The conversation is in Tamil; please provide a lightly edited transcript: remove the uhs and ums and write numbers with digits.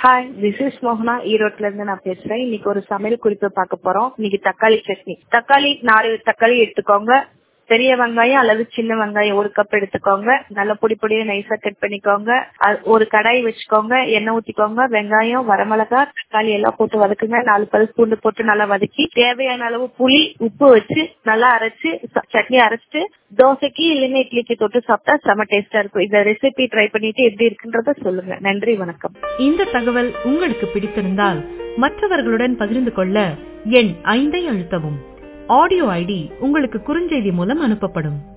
ஹாய், திஸ் இஸ் மோகனா, ஈரோட்ல இருந்து நான் பேசுறேன். இன்னைக்கு ஒரு சமையல் குறிப்பு பார்க்க போறோம். இன்னைக்கு தக்காளி சட்னி. தக்காளி 4 தக்காளி எடுத்துக்கோங்க. பெரிய வெங்காயம் அல்லது சின்ன வெங்காயம் 1 கப் எடுத்துக்கோங்க. நல்லா பொடி பொடியா நைஸா கட் பண்ணிக்கோங்க. ஒரு கடாய் வச்சுக்கோங்க, எண்ணெய் ஊத்திக்கோங்க. வெங்காயம், வரமிளகாய், தக்காளி எல்லாம் போட்டு வதக்குங்க. 4 பல் பூண்டு போட்டு நல்லா வதக்கி தேவையான அளவு புளி, உப்பு வச்சு நல்லா அரைச்சு சட்னி அரைச்சிட்டு தோசைக்கு இல்லைன்னா இட்லிக்கு தொட்டு சாப்பிட்டா செம டேஸ்டா இருக்கும். இந்த ரெசிபி ட்ரை பண்ணிட்டு எப்படி இருக்குன்றத சொல்லுங்க. நன்றி, வணக்கம். இந்த தகவல் உங்களுக்கு பிடித்திருந்தால் மற்றவர்களுடன் பகிர்ந்து கொள்ள எண் 5 அழுத்தவும். ஆடியோ ஐடி உங்களுக்கு குறுஞ்செய்தி மூலம் அனுப்பப்படும்.